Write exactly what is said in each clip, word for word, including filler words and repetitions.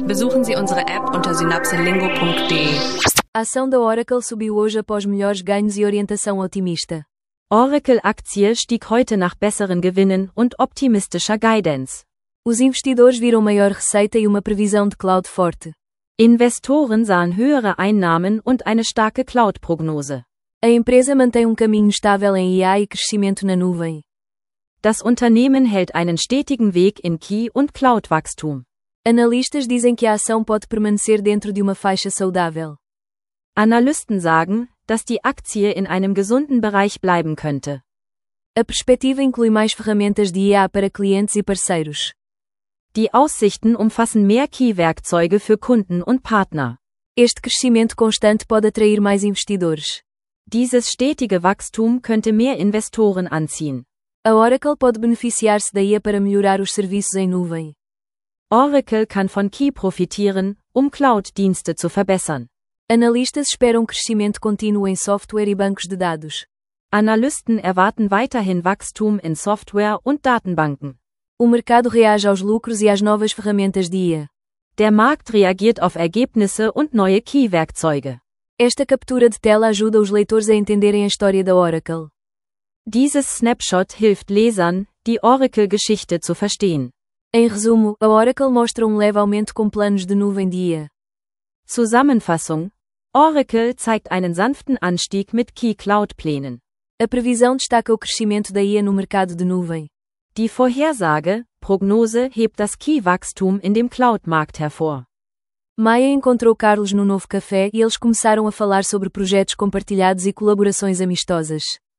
Besuchen Sie unsere App unter synapselingo punkt de. A ação da Oracle subiu hoje após melhores ganhos e orientação otimista. Oracle-Aktie stieg heute nach besseren Gewinnen und optimistischer Guidance. Os investidores viram maior receita e uma previsão de cloud forte. Investoren sahen höhere Einnahmen und eine starke Cloud-Prognose. A empresa mantém um caminho estável em I A e crescimento na nuvem. Das Unternehmen hält einen stetigen Weg in Key- und Cloud-Wachstum. Analistas dizem que a ação pode permanecer dentro de uma faixa saudável. Analysten sagen, dass die Aktie in einem gesunden Bereich bleiben könnte. A perspectiva inclui mais ferramentas de I A para clientes e parceiros. Die Aussichten umfassen mehr Key-Werkzeuge für Kunden und Partner. Este crescimento constante pode atrair mais investidores. Dieses stetige Wachstum könnte mehr Investoren anziehen. A Oracle pode beneficiar-se da I A para melhorar os serviços em nuvem. Oracle kann von Key profitieren, um Cloud-Dienste zu verbessern. Analistas esperam crescimento contínuo em software e bancos de dados. Analysten erwarten weiterhin Wachstum in Software und Datenbanken. O mercado reage aos lucros e às novas ferramentas de I A. Der Markt reagiert auf Ergebnisse und neue Key-Werkzeuge. Esta captura de tela ajuda os leitores a entenderem a história da Oracle. Dieses Snapshot hilft Lesern, die Oracle-Geschichte zu verstehen. Em resumo, a Oracle mostra um leve aumento com planos de nuvem de I A. Zusammenfassung: Oracle zeigt einen sanften Anstieg mit Key-Cloud-Plänen. A previsão destaca o crescimento da I A no mercado de nuvem. Die Vorhersage, Prognose hebt das Key-Wachstum in dem Cloud-Markt hervor. Maia encontrou Carlos no novo café e eles começaram a falar sobre projetos compartilhados e colaborações amistosas.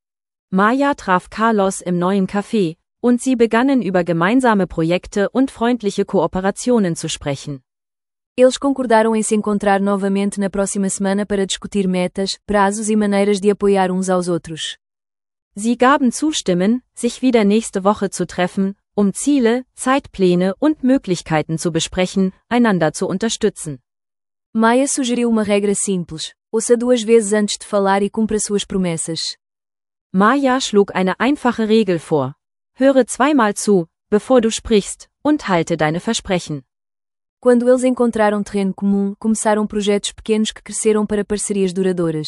Maya traf Carlos im neuen Café, und sie begannen über gemeinsame Projekte und freundliche Kooperationen zu sprechen. Eles concordaram em se encontrar novamente na próxima semana para discutir metas, prazos e maneiras de apoiar uns aos outros. Sie gaben zustimmen, sich wieder nächste Woche zu treffen, um Ziele, Zeitpläne und Möglichkeiten zu besprechen, einander zu unterstützen. Maya sugeriu uma regra simples: ouça duas vezes antes de falar e cumpra suas promessas. Maya schlug eine einfache Regel vor. Höre zweimal zu, bevor du sprichst, und halte deine Versprechen. Quando eles encontraram terreno comum, começaram projetos pequenos que cresceram para parcerias duradouras.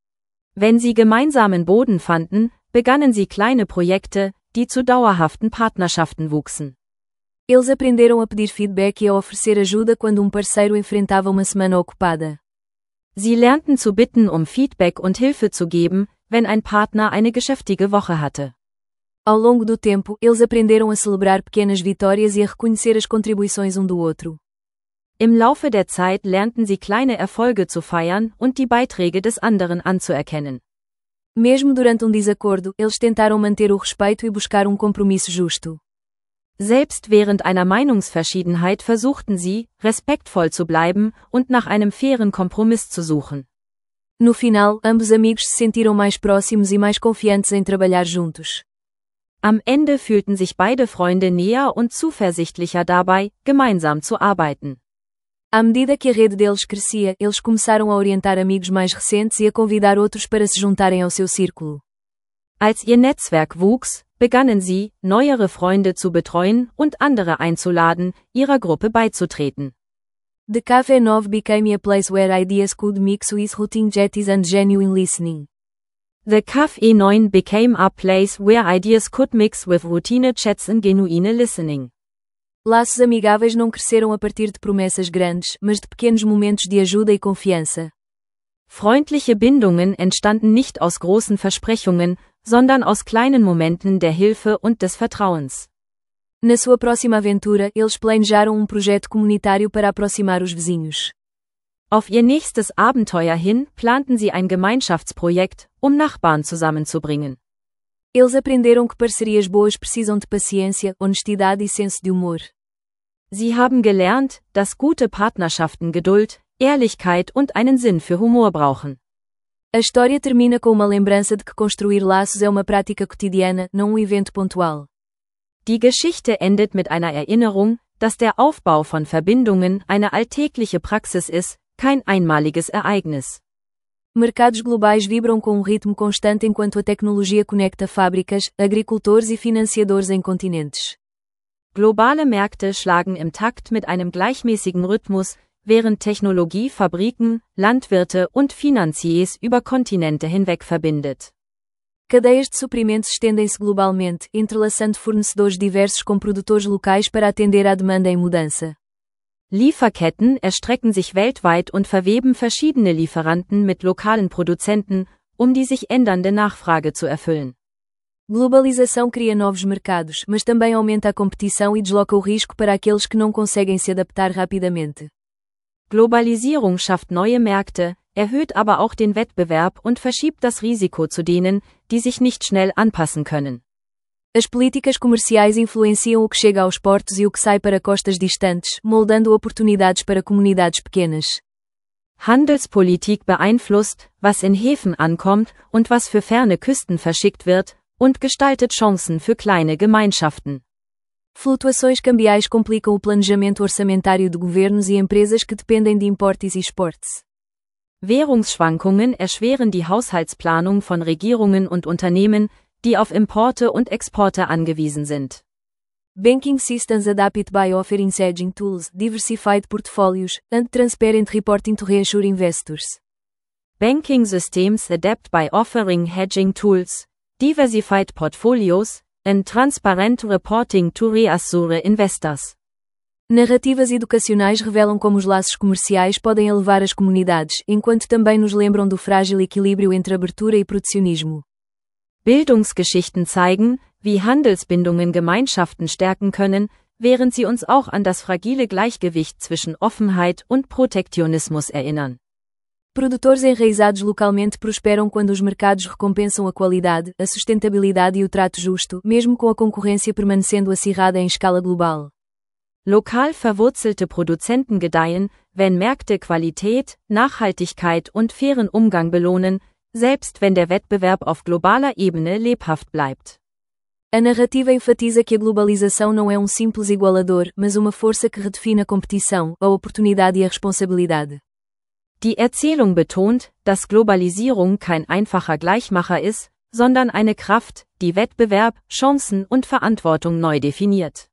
Wenn sie gemeinsamen Boden fanden, begannen sie kleine Projekte, die zu dauerhaften Partnerschaften wuchsen. Eles aprenderam a pedir feedback e a oferecer ajuda quando um parceiro enfrentava uma semana ocupada. Sie lernten zu bitten, um Feedback und Hilfe zu geben, wenn ein Partner eine geschäftige Woche hatte. Ao longo do tempo, eles aprenderam a celebrar pequenas vitórias e a reconhecer as contribuições um do outro. Im Laufe der Zeit lernten sie kleine Erfolge zu feiern und die Beiträge des anderen anzuerkennen. Mesmo durante um desacordo, eles tentaram manter o respeito e buscar um compromisso justo. Selbst während einer Meinungsverschiedenheit versuchten sie, respektvoll zu bleiben und nach einem fairen Kompromiss zu suchen. No final, ambos amigos se sentiram mais próximos e mais confiantes em trabalhar juntos. Am Ende fühlten sich beide Freunde näher und zuversichtlicher dabei, gemeinsam zu arbeiten. À medida que a rede deles crescia, eles começaram a orientar amigos mais recentes e a convidar outros para se juntarem ao seu círculo. Als ihr Netzwerk wuchs, begannen sie, neuere Freunde zu betreuen und andere einzuladen, ihrer Gruppe beizutreten. The Café nove became a place where ideas could mix with routine jetties and genuine listening. The Café neun became a place where ideas could mix with routine chats and genuine listening. Laços amigáveis não cresceram a partir de promessas grandes, mas de pequenos momentos de ajuda e confiança. Freundliche Bindungen entstanden nicht aus großen Versprechungen, sondern aus kleinen Momenten der Hilfe und des Vertrauens. Na sua próxima aventura, eles planejaram um projeto comunitário para aproximar os vizinhos. Auf ihr nächstes Abenteuer hin planten sie ein Gemeinschaftsprojekt, um Nachbarn zusammenzubringen. Eles aprenderam que parcerias boas precisam de paciência, honestidade e senso de humor. Sie haben gelernt, dass gute Partnerschaften Geduld, Ehrlichkeit und einen Sinn für Humor brauchen. A história termina com uma lembrança de que construir laços é uma prática cotidiana, não um evento pontual. Die Geschichte endet mit einer Erinnerung, dass der Aufbau von Verbindungen eine alltägliche Praxis ist, kein einmaliges Ereignis. Mercados globais vibram com um ritmo constante enquanto a tecnologia conecta fábricas, agricultores e financiadores em continentes. Globale Märkte schlagen im Takt mit einem gleichmäßigen Rhythmus, während Technologie Fabriken, Landwirte und Finanziers über Kontinente hinweg verbindet. Cadeias de suprimentos estendem-se globalmente, entrelaçando fornecedores diversos com produtores locais para atender à demanda em mudança. Lieferketten erstrecken sich weltweit und verweben verschiedene Lieferanten mit lokalen Produzenten, um die sich ändernde Nachfrage zu erfüllen. Globalização cria novos mercados, mas também aumenta a competição e desloca o risco para aqueles que não conseguem se adaptar rapidamente. Globalisierung schafft neue Märkte, erhöht aber auch den Wettbewerb und verschiebt das Risiko zu denen, die sich nicht schnell anpassen können. As políticas comerciais influenciam o que chega aos portos e o que sai para costas distantes, moldando oportunidades para comunidades pequenas. Handelspolitik beeinflusst, was in Häfen ankommt und was für ferne Küsten verschickt wird, und gestaltet Chancen für kleine Gemeinschaften. Flutuações cambiais complicam o planejamento orçamentário de governos e empresas que dependem de importes e exportes. Währungsschwankungen erschweren die Haushaltsplanung von Regierungen und Unternehmen, die auf Importe und Exporte angewiesen sind. Banking systems adapt by offering hedging tools, diversified portfolios, and transparent reporting to reassure investors. Banking systems adapt by offering hedging tools, diversified portfolios, and transparent reporting to reassure investors. Narrativas educacionais revelam como os laços comerciais podem elevar as comunidades, enquanto também nos lembram do frágil equilíbrio entre abertura e protecionismo. Bildungsgeschichten zeigen, wie Handelsbindungen Gemeinschaften stärken können, während sie uns auch an das fragile Gleichgewicht zwischen Offenheit und Protektionismus erinnern. Produtores enraizados localmente prosperam quando os mercados recompensam a qualidade, a sustentabilidade e o trato justo, mesmo com a concorrência permanecendo acirrada em escala global. Lokal verwurzelte Produzenten gedeihen, wenn Märkte Qualität, Nachhaltigkeit und fairen Umgang belohnen, selbst wenn der Wettbewerb auf globaler Ebene lebhaft bleibt. A narrativa enfatiza que a globalização não é um simples igualador, mas uma força que redefine a competição, a oportunidade e a responsabilidade. Die Erzählung betont, dass Globalisierung kein einfacher Gleichmacher ist, sondern eine Kraft, die Wettbewerb, Chancen und Verantwortung neu definiert.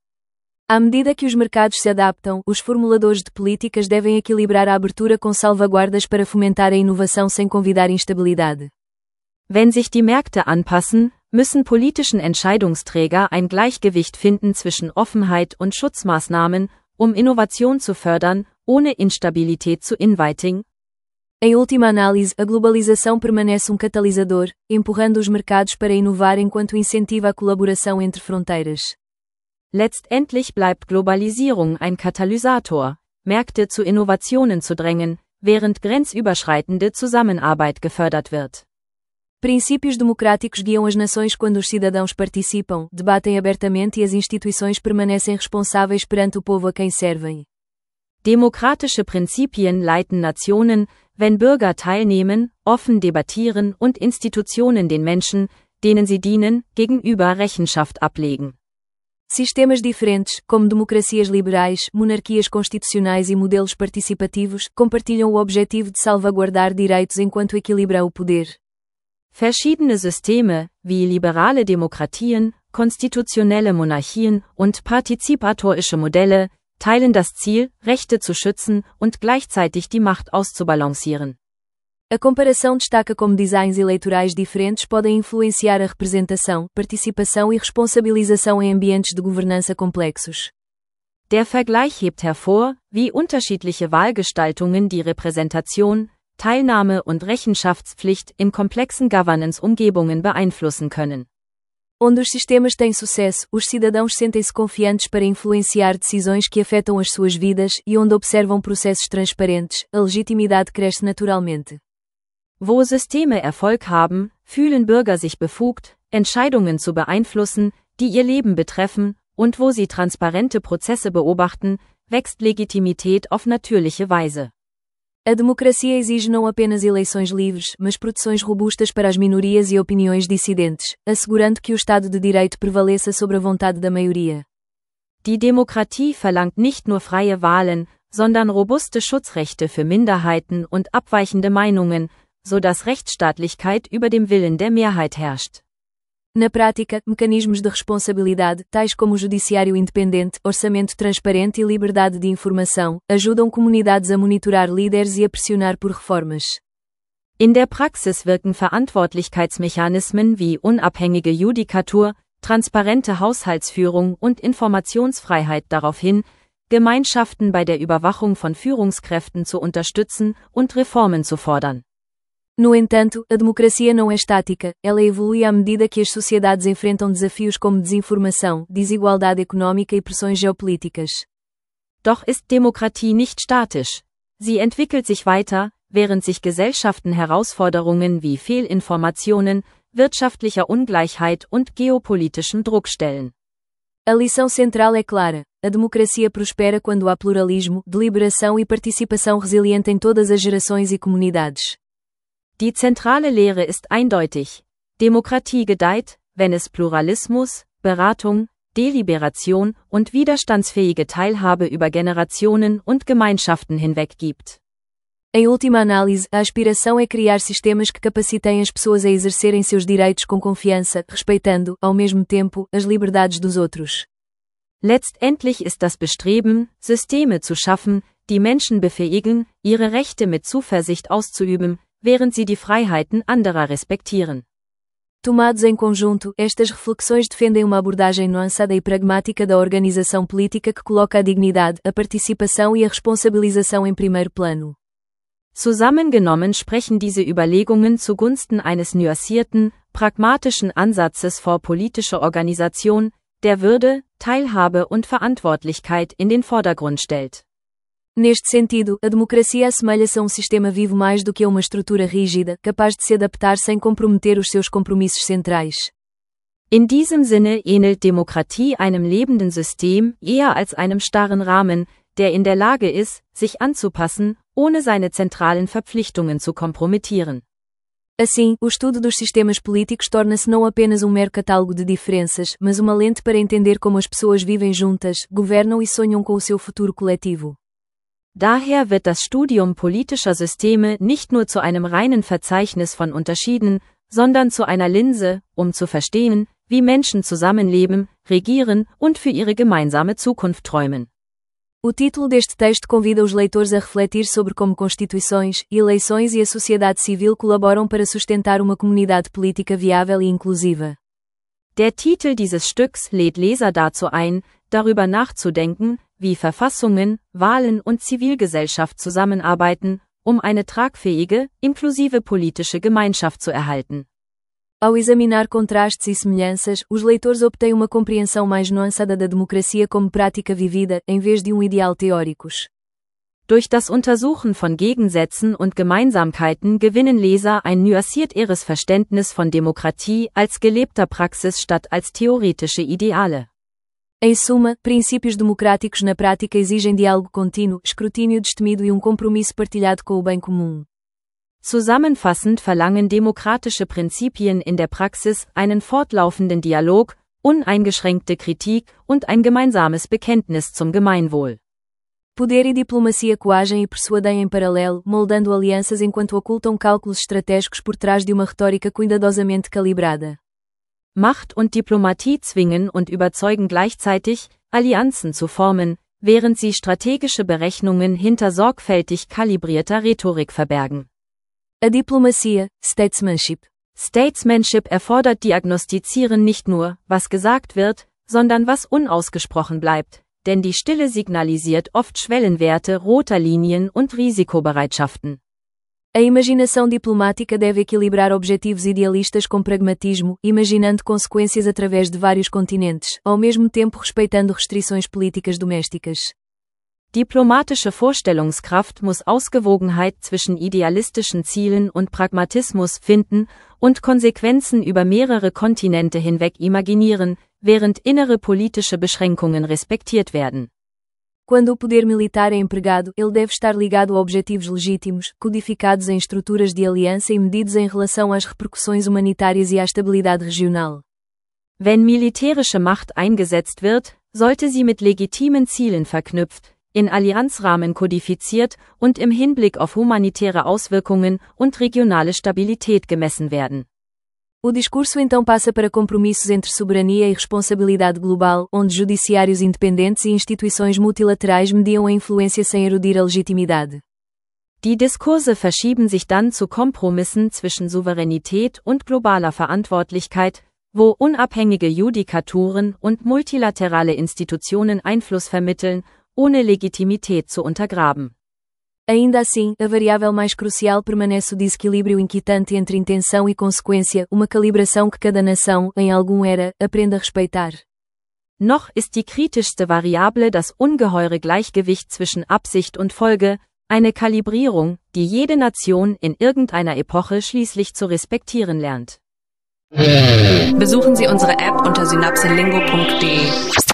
À medida que os mercados se adaptam, os formuladores de políticas devem equilibrar a abertura com salvaguardas para fomentar a inovação sem convidar instabilidade. Wenn sich die Märkte anpassen, müssen politischen Entscheidungsträger ein Gleichgewicht finden zwischen Offenheit und Schutzmaßnahmen, um Innovation zu fördern, ohne Instabilität zu inviting. Em última análise, a globalização permanece um catalisador, empurrando os mercados para inovar enquanto incentiva a colaboração entre fronteiras. Letztendlich bleibt Globalisierung ein Katalysator, Märkte zu Innovationen zu drängen, während grenzüberschreitende Zusammenarbeit gefördert wird. Princípios democráticos guiam as nações quando os cidadãos participam, debatem abertamente e as instituições permanecem responsáveis perante o povo a quem servem. Demokratische Prinzipien leiten Nationen, wenn Bürger teilnehmen, offen debattieren und Institutionen den Menschen, denen sie dienen, gegenüber Rechenschaft ablegen. Sistemas diferentes, como democracias liberais, monarquias constitucionais e modelos participativos, compartilham o objetivo de salvaguardar direitos enquanto equilibram o poder. Verschiedene Systeme, wie liberale Demokratien, konstitutionelle Monarchien und partizipatorische Modelle, teilen das Ziel, Rechte zu schützen und gleichzeitig die Macht auszubalancieren. A comparação destaca como designs eleitorais diferentes podem influenciar a representação, participação e responsabilização em ambientes de governança complexos. Der Vergleich hebt hervor, wie unterschiedliche Wahlgestaltungen die Repräsentation, Teilnahme und Rechenschaftspflicht in komplexen Governance-Umgebungen beeinflussen können. Onde os sistemas têm sucesso, os cidadãos sentem-se confiantes para influenciar decisões que afetam as suas vidas e onde observam processos transparentes, a legitimidade cresce naturalmente. Wo Systeme Erfolg haben, fühlen Bürger sich befugt, Entscheidungen zu beeinflussen, die ihr Leben betreffen, und wo sie transparente Prozesse beobachten, wächst Legitimität auf natürliche Weise. A democracia exige não apenas eleições livres, mas proteções robustas para as minorias e opiniões dissidentes, assegurando que o Estado de Direito prevaleça sobre a vontade da maioria. Die Demokratie verlangt nicht nur freie Wahlen, sondern robuste Schutzrechte für Minderheiten und abweichende Meinungen, so dass Rechtsstaatlichkeit über dem Willen der Mehrheit herrscht. Na prática, mecanismos de responsabilidade, tais como o judiciário independente, orçamento transparente e liberdade de informação, ajudam comunidades a monitorar líderes e a pressionar por reformas. In der Praxis wirken Verantwortlichkeitsmechanismen wie unabhängige Judikatur, transparente Haushaltsführung und Informationsfreiheit darauf hin, Gemeinschaften bei der Überwachung von Führungskräften zu unterstützen und Reformen zu fordern. No entanto, a democracia não é estática, ela evolui à medida que as sociedades enfrentam desafios como desinformação, desigualdade econômica e pressões geopolíticas. Doch ist Demokratie nicht statisch. Sie entwickelt sich weiter, während sich Gesellschaften Herausforderungen wie Fehlinformationen, wirtschaftlicher Ungleichheit und geopolitischen Druck stellen. A lição central é clara: a democracia prospera quando há pluralismo, deliberação e participação resiliente em todas as gerações e comunidades. Die zentrale Lehre ist eindeutig. Demokratie gedeiht, wenn es Pluralismus, Beratung, Deliberation und widerstandsfähige Teilhabe über Generationen und Gemeinschaften hinweg gibt. Em última análise, a aspiração é criar sistemas que capacitem as pessoas a exercerem seus direitos com confiança, respeitando, ao mesmo tempo, as liberdades dos outros. Letztendlich ist das Bestreben, Systeme zu schaffen, die Menschen befähigen, ihre Rechte mit Zuversicht auszuüben, während sie die Freiheiten anderer respektieren. Tomados em conjunto, estas reflexões defendem uma abordagem nuançada e pragmática da organização política que coloca a dignidade, a participação e a responsabilização em primeiro plano. Zusammengenommen sprechen diese Überlegungen zugunsten eines nuancierten, pragmatischen Ansatzes vor politische Organisation, der Würde, Teilhabe und Verantwortlichkeit in den Vordergrund stellt. Neste sentido, a democracia assemelha-se a um sistema vivo mais do que a uma estrutura rígida, capaz de se adaptar sem comprometer os seus compromissos centrais. In diesem Sinne ähnelt Demokratie einem lebenden System eher als einem starren Rahmen, der in der Lage ist, sich anzupassen, ohne seine zentralen Verpflichtungen zu kompromittieren. Assim, o estudo dos sistemas políticos torna-se não apenas um mero catálogo de diferenças, mas uma lente para entender como as pessoas vivem juntas, governam e sonham com o seu futuro coletivo. Daher wird das Studium politischer Systeme nicht nur zu einem reinen Verzeichnis von Unterschieden, sondern zu einer Linse, um zu verstehen, wie Menschen zusammenleben, regieren und für ihre gemeinsame Zukunft träumen. O título deste texto convida os leitores a refletir sobre como constituições, eleições e a sociedade civil colaboram para sustentar uma comunidade política viável e inclusiva. Der Titel dieses Stücks lädt Leser dazu ein, darüber nachzudenken, wie Verfassungen, Wahlen und Zivilgesellschaft zusammenarbeiten, um eine tragfähige, inklusive politische Gemeinschaft zu erhalten. Ao examinar contrastes e semelhanças, os leitores obtêm uma compreensão mais nuançada da democracia como prática vivida, em vez de um ideal teóricos. Durch das Untersuchen von Gegensätzen und Gemeinsamkeiten gewinnen Leser ein nuancierteres Verständnis von Demokratie als gelebter Praxis statt als theoretische Ideale. Em suma, princípios democráticos na prática exigem diálogo contínuo, escrutínio destemido e um compromisso partilhado com o bem comum. Zusammenfassend verlangen demokratische Prinzipien in der Praxis einen fortlaufenden Dialog, uneingeschränkte Kritik und ein gemeinsames Bekenntnis zum Gemeinwohl. Poder e diplomacia coagem e persuadem em paralelo, moldando alianças enquanto ocultam cálculos estratégicos por trás de uma retórica cuidadosamente calibrada. Macht und Diplomatie zwingen und überzeugen gleichzeitig, Allianzen zu formen, während sie strategische Berechnungen hinter sorgfältig kalibrierter Rhetorik verbergen. A diplomacia, statesmanship. Statesmanship erfordert Diagnostizieren nicht nur, was gesagt wird, sondern was unausgesprochen bleibt, denn die Stille signalisiert oft Schwellenwerte roter Linien und Risikobereitschaften. A imaginação diplomática deve equilibrar objetivos idealistas com pragmatismo, imaginando consequências através de vários continentes, ao mesmo tempo respeitando restrições políticas domésticas. Diplomatische Vorstellungskraft muss Ausgewogenheit zwischen idealistischen Zielen und Pragmatismus finden und Konsequenzen über mehrere Kontinente hinweg imaginieren, während innere politische Beschränkungen respektiert werden. Quando o poder militar é empregado, ele deve estar ligado a objetivos legítimos, codificados em estruturas de aliança e medidos em relação às repercussões humanitárias e à estabilidade regional. Wenn militärische Macht eingesetzt wird, sollte sie mit legitimen Zielen verknüpft, in Allianzrahmen kodifiziert und im Hinblick auf humanitäre Auswirkungen und regionale Stabilität gemessen werden. O discurso então passa para compromissos entre soberania e responsabilidade global, onde judiciários independentes e instituições multilaterais mediam a influência sem erudir a legitimidade. Die Diskurse verschieben sich dann zu Kompromissen zwischen Souveränität und globaler Verantwortlichkeit, wo unabhängige Judikaturen und multilaterale Institutionen Einfluss vermitteln, ohne Legitimität zu untergraben. Ainda assim, a variável mais crucial permanece o desequilíbrio inquietante entre intenção e consequência, uma calibração que cada nação, em algum era, aprende a respeitar. Noch ist die kritischste Variable das ungeheure Gleichgewicht zwischen Absicht und Folge, eine Kalibrierung, die jede Nation in irgendeiner Epoche schließlich zu respektieren lernt. Besuchen Sie unsere App unter synapselingo punkt de.